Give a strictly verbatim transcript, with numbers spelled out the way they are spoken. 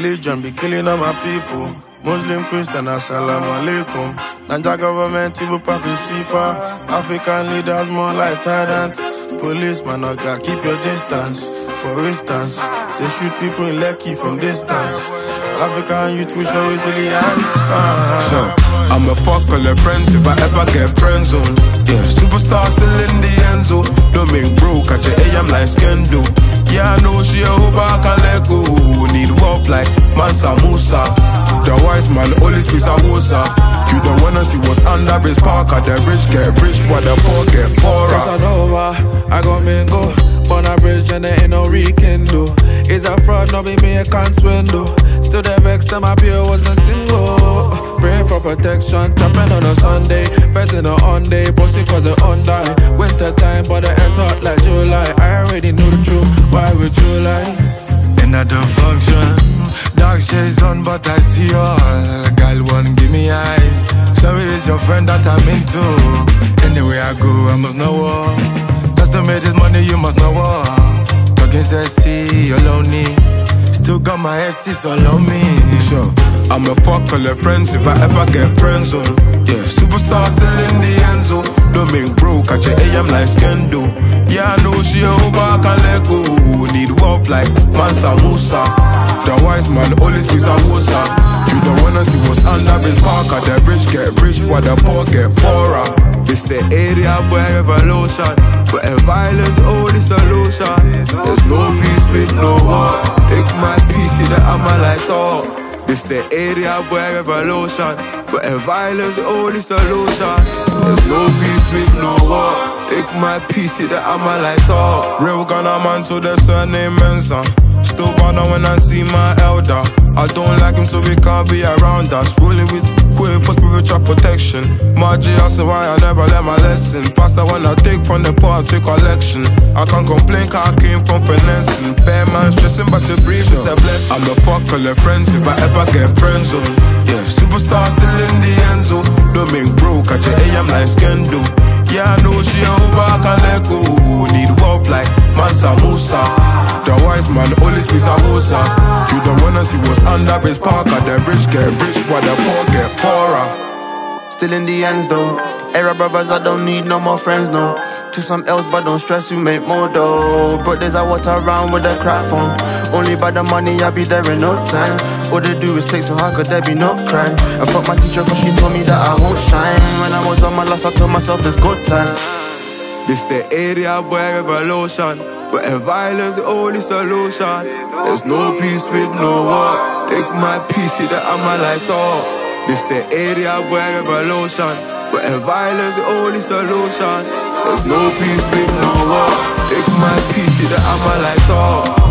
religion be killing all my people. Muslim, Christian, assalamu alaikum. Nigeria government evil pass the Shifa. African leaders more like tyrants. Policeman, okay, keep your distance. For instance, they shoot people in Lekki from distance. African youth will show really answer. Sure, I'm a fuck all the friends if I ever get friends on. Yeah, superstar still in the end zone. Don't make bro catch your A M like Skendo. Yeah, I know she a who back and let go. Need walk like Mansa Musa. The wise man only speaks a wosa. You don't wanna see what's under his parker. The rich get rich, but the poor get poorer. Casanova, I got me go. On a bridge and there ain't no rekindle. It's a fraud, no be me, I can't swindle. Still the vex, time my beer wasn't single. Praying for protection, trapping on a Sunday. Pressing on on day, bossy cause it on die. Winter time, but the ends hot like July. I already knew the truth, why would you lie? Another function, dark shades on, but I see all. Girl, one give me eyes. Sorry, it's your friend that I'm into. Anywhere I go, I must know war. Just to make this money, you must know war. Talking sexy, all on me. Still got my S six all on me. Sure, I'm a fuck all the friends if I ever get friends on. Yeah, superstar still in the end zone. Don't make bro catch your A M like Skendo. Yeah, I know she a who back and let go. Need walk like Mansa Musa. The wise man only speaks a wosa. You don't wanna see what's under his parker. The rich get rich, but the poor get poorer. It's the area where revolution, but violence the only solution. There's no peace with no war. Take my piece, see that I'm a light up. This the area where revolution, but violence the only solution. There's no peace with no war. Take my piece, see that I'm a light up. Real Ghana man, so the surname Mensa. Still bother when I see my elder. I don't like him, so we can't be around us. Rolling with quick for spiritual protection. Margie asked me why I never learn my lesson. Pastor when I take from the poor, say collection. I can't complain, cause I came from finessing. Bad man stressing, but to breathe is a blessing. I'm a fuck all the friends if I ever get friends on. Yeah, superstar still in the end zone. Don't make bro catch your A M like Skendo. Yeah, I know she a who back and let go. Need walk like Mansa Musa. The wise man only speaks a wosa. You don't wanna see what's under his parker. The rich get rich, but the poor get poorer. Still in the ends though. Era brothers, I don't need no more friends, no. To some else, but don't stress, we make more dough. Brothers, I walk around with a crap phone. Only by the money, I be there in no time. All they do is take so hard, could there be no crime? I fuck my teacher, cause she told me that I won't shine. When I was on my last, I told myself it's good time. This the area where revolution, but violence the only solution. There's no peace with no war. Take my piece, see that I'm a light up. This the area where revolution, but violence the only solution. There's no peace with no war. Take my piece, see that I'm a light up.